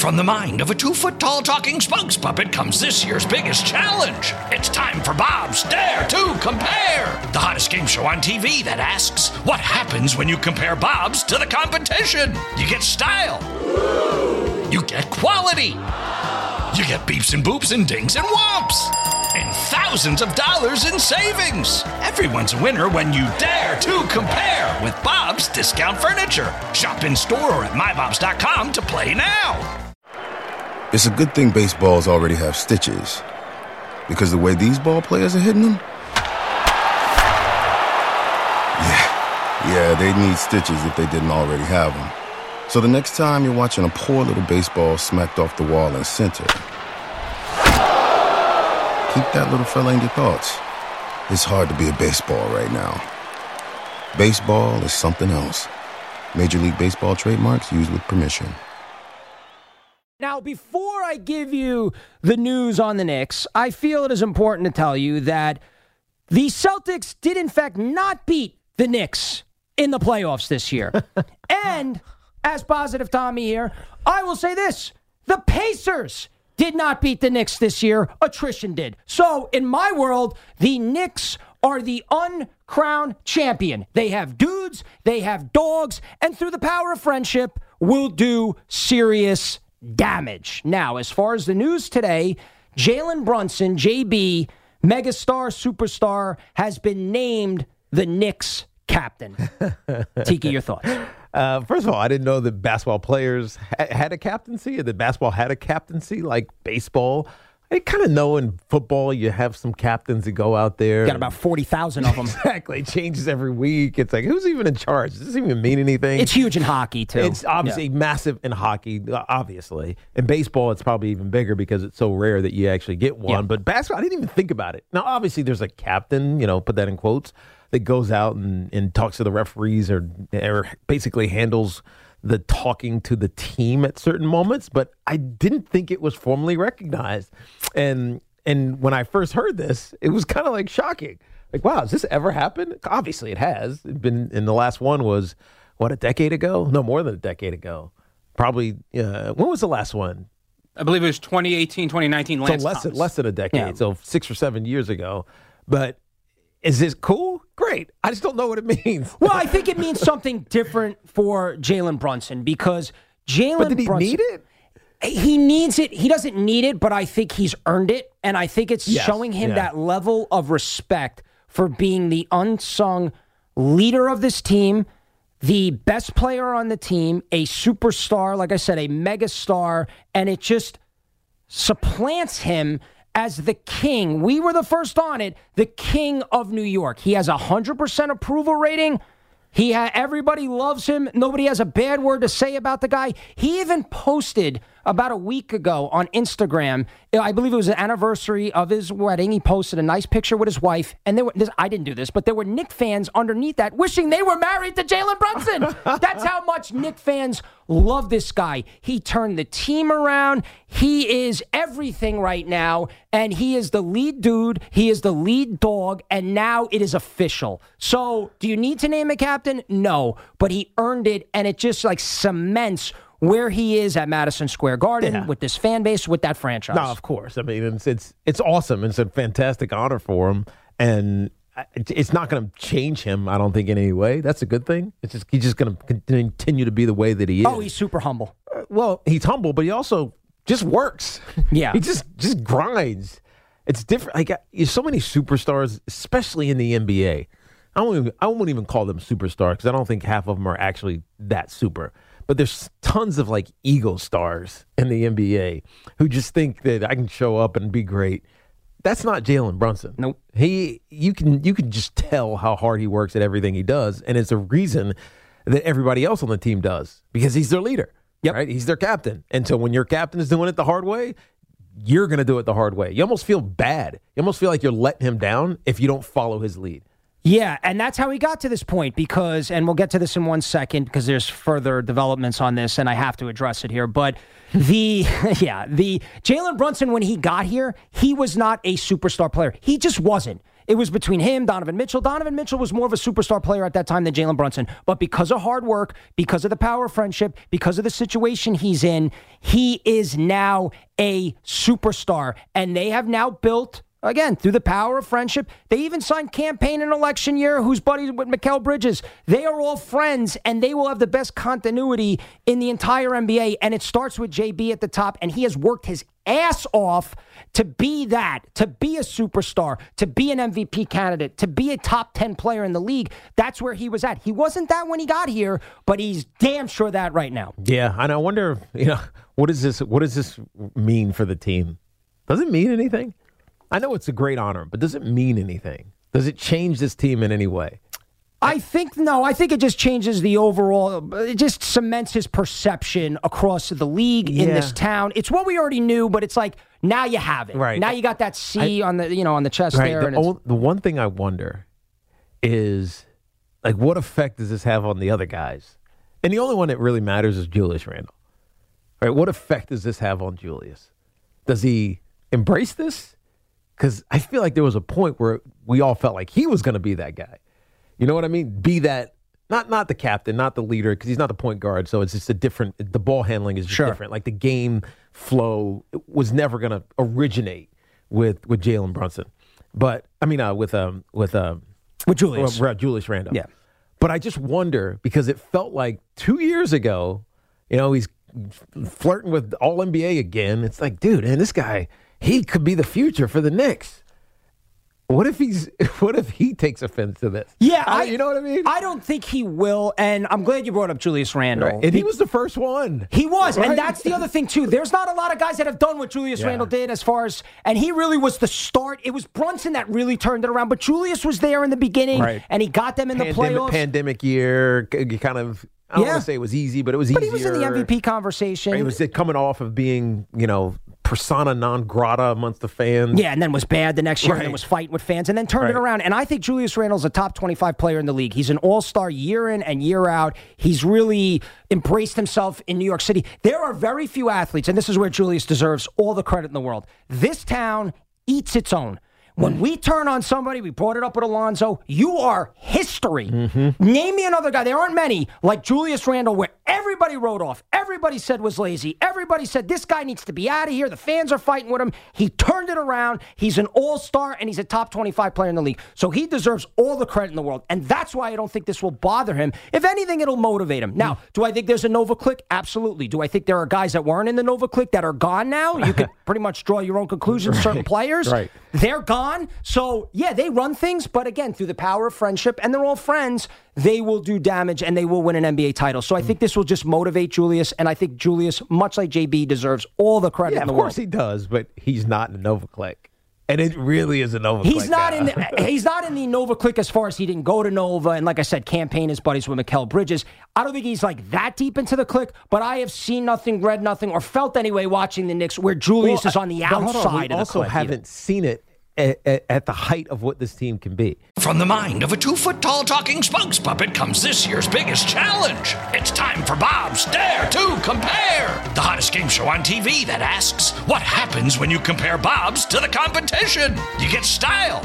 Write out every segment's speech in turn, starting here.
From the mind of a 2-foot-tall talking spokes puppet comes this year's biggest challenge. It's time for Bob's Dare to Compare, the hottest game show on TV that asks, what happens when you compare Bob's to the competition? You get style. You get quality. You get beeps and boops and dings and whomps. And thousands of dollars in savings. Everyone's a winner when you dare to compare with Bob's Discount Furniture. Shop in store or at mybobs.com to play now. It's a good thing baseballs already have stitches, because the way these ball players are hitting them, yeah, they need stitches if they didn't already have them. So the next time you're watching a poor little baseball smacked off the wall in center, keep that little fella in your thoughts. It's hard to be a baseball right now. Baseball is something else. Major League Baseball trademarks used with permission. Now, before I give you the news on the Knicks, I feel it is important to tell you that the Celtics did, in fact, not beat the Knicks in the playoffs this year. And, as Positive Tommy here, I will say this. The Pacers did not beat the Knicks this year. Attrition did. So, in my world, the Knicks are the uncrowned champion. They have dudes, they have dogs, and through the power of friendship, will do serious damage. Now, as far as the news today, Jalen Brunson, JB, megastar, superstar, has been named the Knicks captain. Tiki, your thoughts? First of all, I didn't know that basketball players had a captaincy, or that basketball had a captaincy like baseball. I kind of know in football you have some captains that go out there. Got about 40,000 of them. Exactly. It changes every week. It's like, who's even in charge? Does this even mean anything? It's huge in hockey, too. It's obviously massive in hockey, obviously. In baseball, it's probably even bigger because it's so rare that you actually get one. But basketball, I didn't even think about it. Now, obviously, there's a captain, put that in quotes, that goes out and talks to the referees or basically handles the talking to the team at certain moments, but I didn't think it was formally recognized. And when I first heard this, it was kind of like shocking. Like, wow, has this ever happened? Obviously it has. It's been, and the last one was, a decade ago? No, more than a decade ago. Probably, when was the last one? I believe it was 2018, 2019, Lance Thomas. Less than a decade, so 6 or 7 years ago. But is this cool? Great. I just don't know what it means. Well, I think it means something different for Jalen Brunson because Jalen Brunson... But did he need it? He needs it. He doesn't need it, but I think he's earned it. And I think it's showing him that level of respect for being the unsung leader of this team, the best player on the team, a superstar, like I said, a megastar, and it just supplants him as the king. We were the first on it, the king of New York. He has 100% approval rating. Everybody loves him. Nobody has a bad word to say about the guy. He even posted about a week ago on Instagram. I believe it was an anniversary of his wedding. He posted a nice picture with his wife. And I didn't do this, but there were Knick fans underneath that wishing they were married to Jalen Brunson. That's how much Knick fans love this guy. He turned the team around. He is everything right now. And he is the lead dude. He is the lead dog. And now it is official. So do you need to name a captain? No. But he earned it. And it just cements where he is at Madison Square Garden with this fan base, with that franchise. No, of course. I mean, it's awesome. It's a fantastic honor for him, and it's not going to change him, I don't think, in any way. That's a good thing. He's just going to continue to be the way that he is. Oh, he's super humble. Well, he's humble, but he also just works. Yeah. He just grinds. It's different. There's so many superstars, especially in the NBA. I won't even call them superstars because I don't think half of them are actually that super. But there's tons of ego stars in the NBA who just think that I can show up and be great. That's not Jalen Brunson. Nope. You can just tell how hard he works at everything he does, and it's a reason that everybody else on the team does because he's their leader. Yep. Right? He's their captain. And so when your captain is doing it the hard way, you're going to do it the hard way. You almost feel bad. You almost feel like you're letting him down if you don't follow his lead. Yeah, and that's how he got to this point because, and we'll get to this in 1 second because there's further developments on this and I have to address it here, but the Jalen Brunson, when he got here, he was not a superstar player. He just wasn't. It was between him, Donovan Mitchell. Donovan Mitchell was more of a superstar player at that time than Jalen Brunson. But because of hard work, because of the power of friendship, because of the situation he's in, he is now a superstar. And they have now built, again, through the power of friendship, they even signed Campaign in election year, who's buddies with Mikal Bridges. They are all friends, and they will have the best continuity in the entire NBA. And it starts with JB at the top, and he has worked his ass off to be that, to be a superstar, to be an MVP candidate, to be a top 10 player in the league. That's where he was at. He wasn't that when he got here, but he's damn sure that right now. Yeah, and I wonder, what does this mean for the team? Does it mean anything? I know it's a great honor, but does it mean anything? Does it change this team in any way? I think it just changes the overall, it just cements his perception across the league in this town. It's what we already knew, but it's like, now you have it. Right. Now you got that C on the chest right. there. The one thing I wonder is, like, what effect does this have on the other guys? And the only one that really matters is Julius Randle. Right? What effect does this have on Julius? Does he embrace this? Because I feel like there was a point where we all felt like he was going to be that guy. You know what I mean? Be that, not the captain, not the leader, because he's not the point guard, so it's just the ball handling is just different. Like the game flow was never going to originate with Jalen Brunson. But, I mean, with Julius. Julius Randle. Yeah. But I just wonder, because it felt like 2 years ago, he's flirting with All-NBA again. It's like, dude, and this guy, he could be the future for the Knicks. What if he takes offense to this? Yeah, you know what I mean? I don't think he will, and I'm glad you brought up Julius Randle. Right. And he was the first one. He was, right? And that's the other thing, too. There's not a lot of guys that have done what Julius Randle did and he really was the start. It was Brunson that really turned it around, but Julius was there in the beginning, and he got them in the playoffs. Pandemic year, you kind of, I don't want to say it was easy, but it was easier. But he was in the MVP conversation. He was coming off of being, persona non grata amongst the fans. Yeah, and then was bad the next year, and then was fighting with fans, and then turned it around. And I think Julius Randle's a top 25 player in the league. He's an all-star year in and year out. He's really embraced himself in New York City. There are very few athletes, and this is where Julius deserves all the credit in the world. This town eats its own. When we turn on somebody, we brought it up with Alonzo, you are history. Mm-hmm. Name me another guy. There aren't many like Julius Randle where everybody wrote off. Everybody said was lazy. Everybody said this guy needs to be out of here. The fans are fighting with him. He turned it around. He's an all-star, and he's a top 25 player in the league. So he deserves all the credit in the world. And that's why I don't think this will bother him. If anything, it'll motivate him. Now, do I think there's a Nova clique? Absolutely. Do I think there are guys that weren't in the Nova clique that are gone now? You could pretty much draw your own conclusions. Certain players, they're gone. So, yeah, they run things, but again, through the power of friendship, and they're all friends, they will do damage and they will win an NBA title. So I think this will just motivate Julius, and I think Julius, much like JB, deserves all the credit in the world. Of course he does, but he's not in the Nova clique. And it really is a Nova clique. He's not in the Nova clique as far as he didn't go to Nova, and like I said, Campaign is buddies with Mikal Bridges. I don't think he's like that deep into the clique, but I have seen nothing, read nothing, or felt anyway watching the Knicks where Julius is on the outside of the clique. We also haven't seen it at the height of what this team can be. From the mind of a 2-foot-tall talking spokes puppet comes this year's biggest challenge. It's time for Bob's Dare to Compare, the hottest game show on TV that asks, what happens when you compare Bob's to the competition? You get style.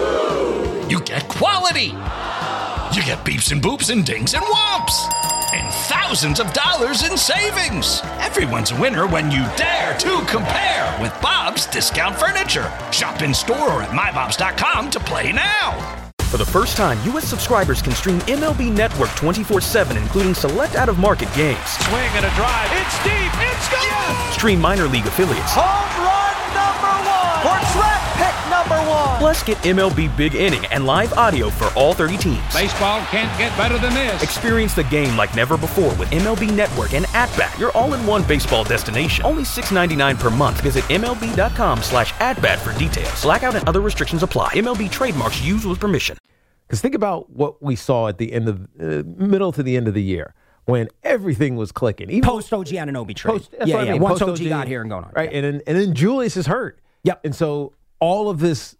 You get quality. You get beeps and boops and dings and whomps. And thousands of dollars in savings. Everyone's a winner when you dare to compare with Bob's Discount Furniture. Shop in store or at mybobs.com to play now. For the first time, U.S. subscribers can stream MLB Network 24/7, including select out-of-market games. Swing and a drive. It's deep. It's gone. Yes! Stream minor league affiliates. Home run number 1. Or draft pick number 1. Plus, get MLB Big Inning and live audio for all 30 teams. Baseball can't get better than this. Experience the game like never before with MLB Network and At-Bat, your all-in-one baseball destination. Only $6.99 per month. Visit MLB.com/atbat for details. Blackout and other restrictions apply. MLB trademarks used with permission. Because think about what we saw at the end of middle to the end of the year when everything was clicking. Even post OG Anunoby trade. Once OG got here and going on. Right, and then Julius is hurt. Yep. And so all of this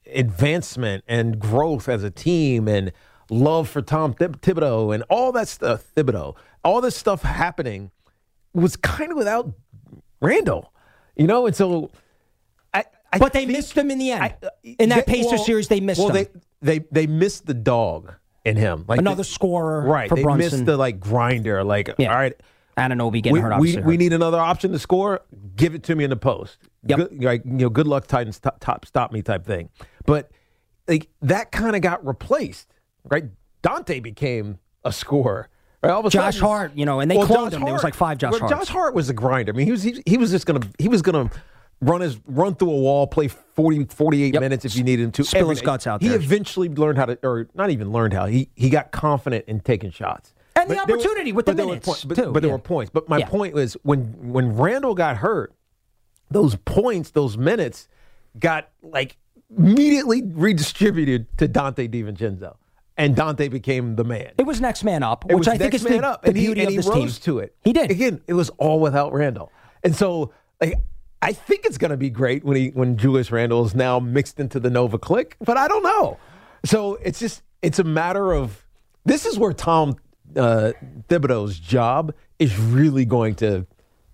advancement and growth as a team and love for Tom Thibodeau and all that stuff, all this stuff happening was kind of without Randall, and so but they missed him in the end. In that Pacers series, they missed him. They missed the dog in him. Like another scorer right, for Brunson. They missed the grinder. All right, Anunoby getting hurt. We need another option to score. Give it to me in the post. Yep. Good luck, Titans. Stop me type thing. But that kind of got replaced. Right, Dante became a scorer. Right? All of a Josh sudden, Hart, and they cloned him. There was 5 Josh Harts. Josh Hart was a grinder. I mean, he was just gonna run through a wall, play 48 minutes if you needed him to. Spill his guts out there. He eventually learned how to, or not even learned how. He got confident in taking shots. And the opportunity with the minutes, too. But there were points. But my point was, when Randall got hurt, those points, those minutes, got immediately redistributed to Dante DiVincenzo. And Dante became the man. It was next man up, which I think is the beauty of this team. And he rose to it. He did. Again, it was all without Randall. And so, I think it's going to be great when Julius Randle is now mixed into the Nova clique, but I don't know. So it's a matter of, this is where Tom Thibodeau's job is really going to,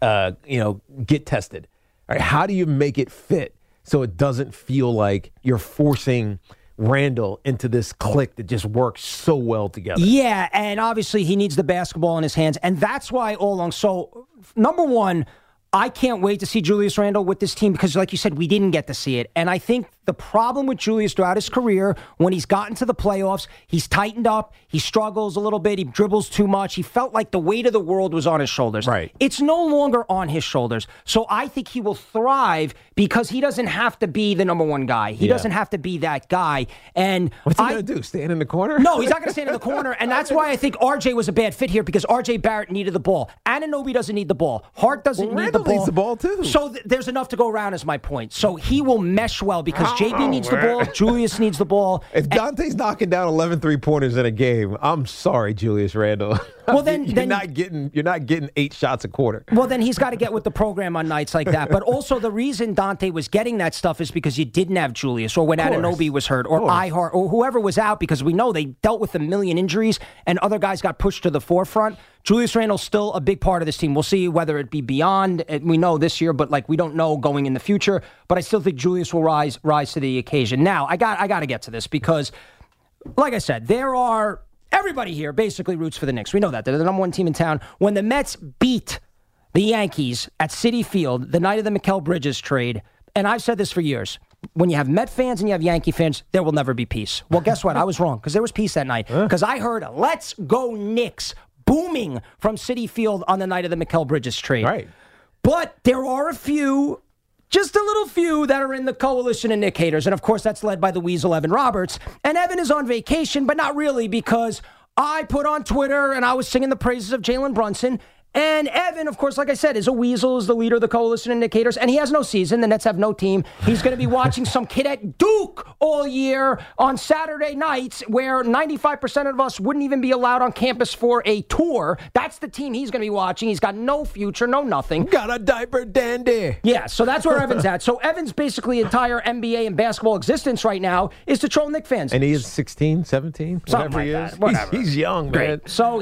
get tested. All right, how do you make it fit so it doesn't feel like you're forcing Randall into this clique that just works so well together? Yeah, and obviously he needs the basketball in his hands, and that's why all along. So, number one, I can't wait to see Julius Randle with this team because, like you said, we didn't get to see it. And I think the problem with Julius throughout his career, when he's gotten to the playoffs, he's tightened up, he struggles a little bit, he dribbles too much. He felt like the weight of the world was on his shoulders. Right. It's no longer on his shoulders. So I think he will thrive because he doesn't have to be the number one guy. He doesn't have to be that guy. And what's he going to do, stand in the corner? No, he's not going to stand in the corner. And that's why I think RJ was a bad fit here because RJ Barrett needed the ball. Anunoby doesn't need the ball. Hart doesn't need the ball. Needs the ball too. So there's enough to go around is my point. So he will mesh well because JB needs the ball, Julius needs the ball. If Dante's knocking down 11 3-pointers in a game, I'm sorry, Julius Randle. Well, then you're not getting 8 shots a quarter. Well, then he's got to get with the program on nights like that. But also the reason Dante was getting that stuff is because you didn't have Julius or when Anunoby was hurt or Ihart or whoever was out because we know they dealt with a million injuries and other guys got pushed to the forefront. Julius Randle's still a big part of this team. We'll see whether it be beyond. We know this year, but we don't know going in the future. But I still think Julius will rise to the occasion. Now, I got to get to this because, like I said, everybody here basically roots for the Knicks. We know that. They're the number one team in town. When the Mets beat the Yankees at Citi Field the night of the Mikal Bridges trade, and I've said this for years, when you have Met fans and you have Yankee fans, there will never be peace. Well, guess what? I was wrong because there was peace that night because I heard, "Let's go Knicks," booming from Citi Field on the night of the Mikal Bridges trade. Right. But there are a few, just a little few, that are in the coalition of Knick haters. And, of course, that's led by the Weasel Evan Roberts. And Evan is on vacation, but not really because I put on Twitter and I was singing the praises of Jalen Brunson. And Evan, of course, like I said, is a weasel, is the leader of the coalition of Knick haters, and he has no season. The Nets have no team. He's going to be watching some kid at Duke all year on Saturday nights where 95% of us wouldn't even be allowed on campus for a tour. That's the team he's going to be watching. He's got no future, no nothing. Got a diaper dandy. Yeah, so that's where Evan's at. So Evan's basically entire NBA and basketball existence right now is to troll Knick fans. And he is 16, 17, whatever he is. He's young, man. So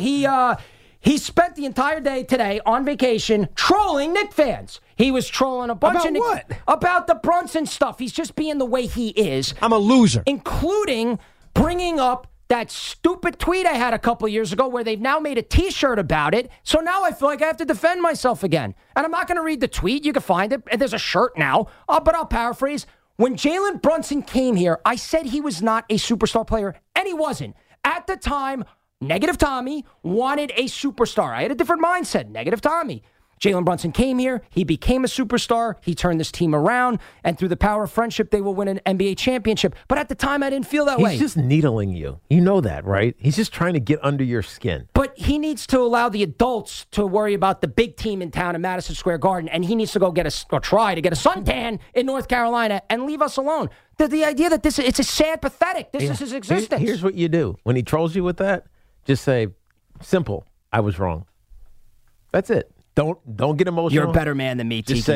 he spent the entire day today on vacation trolling Knick fans. He was trolling a bunch of what? About the Brunson stuff. He's just being the way he is. I'm a loser. Including bringing up that stupid tweet I had a couple years ago where they've now made a T-shirt about it. So now I feel like I have to defend myself again. And I'm not going to read the tweet. You can find it. There's a shirt now. But I'll paraphrase. When Jalen Brunson came here, I said he was not a superstar player, and he wasn't. At the time, Negative Tommy wanted a superstar. I had a different mindset. Negative Tommy. Jalen Brunson came here. He became a superstar. He turned this team around. And through the power of friendship, they will win an NBA championship. But at the time, I didn't feel that way. He's just needling you. You know that, right? He's just trying to get under your skin. But he needs to allow the adults to worry about the big team in town in Madison Square Garden. And he needs to go try to get a suntan in North Carolina and leave us alone. The idea that it's a sad, pathetic. This is his existence. Here's what you do. When he trolls you with that, just say, simple, I was wrong. That's it. Don't get emotional. You're a better man than me, Tiki. Just say,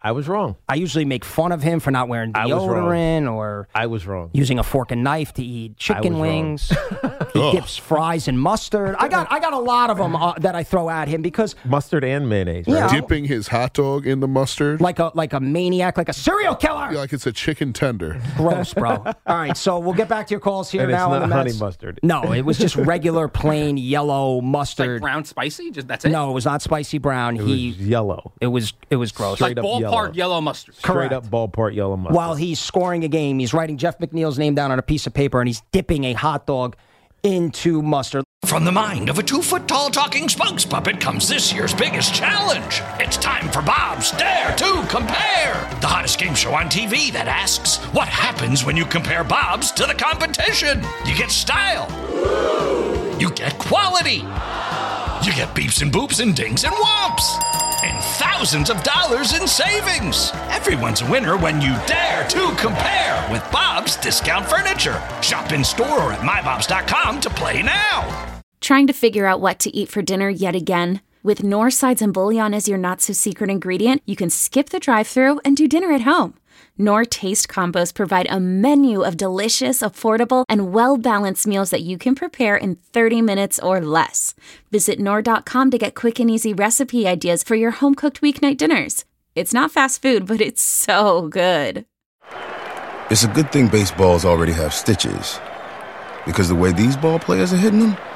I was wrong. I usually make fun of him for not wearing deodorant or I was wrong. Using a fork and knife to eat chicken wings. He dips fries in mustard. I got a lot of them that I throw at him because mustard and mayonnaise. Right? Dipping his hot dog in the mustard like a maniac, like a serial killer. Yeah, like it's a chicken tender. Gross, bro. All right, so we'll get back to your calls here and now. It's not honey mustard. No, it was just regular plain yellow mustard. Like brown spicy? Just that's it. No, it was not spicy brown. It was yellow. It was gross. Like ballpark yellow mustard. Straight up ballpark yellow mustard. While he's scoring a game, he's writing Jeff McNeil's name down on a piece of paper, and he's dipping a hot dog into mustard. From the mind of a 2-foot-tall talking spokes puppet comes this year's biggest challenge. It's time for Bob's Dare to Compare, the hottest game show on TV that asks, what happens when you compare Bob's to the competition? You get style. You get quality. You get beeps and boops and dings and whomps. And thousands of dollars in savings. Everyone's a winner when you dare to compare with Bob's Discount Furniture. Shop in store or at mybobs.com to play now. Trying to figure out what to eat for dinner yet again? With Knorr sides and bouillon as your not-so-secret ingredient, you can skip the drive-thru and do dinner at home. Knorr Taste Combos provide a menu of delicious, affordable, and well-balanced meals that you can prepare in 30 minutes or less. Visit Knorr.com to get quick and easy recipe ideas for your home-cooked weeknight dinners. It's not fast food, but it's so good. It's a good thing baseballs already have stitches. Because the way these ball players are hitting them?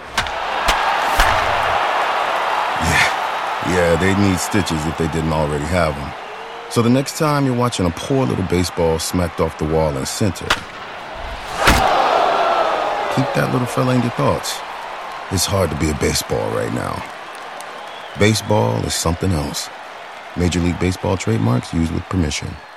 Yeah, they'd need stitches if they didn't already have them. So the next time you're watching a poor little baseball smacked off the wall in center, keep that little fella in your thoughts. It's hard to be a baseball right now. Baseball is something else. Major League Baseball trademarks used with permission.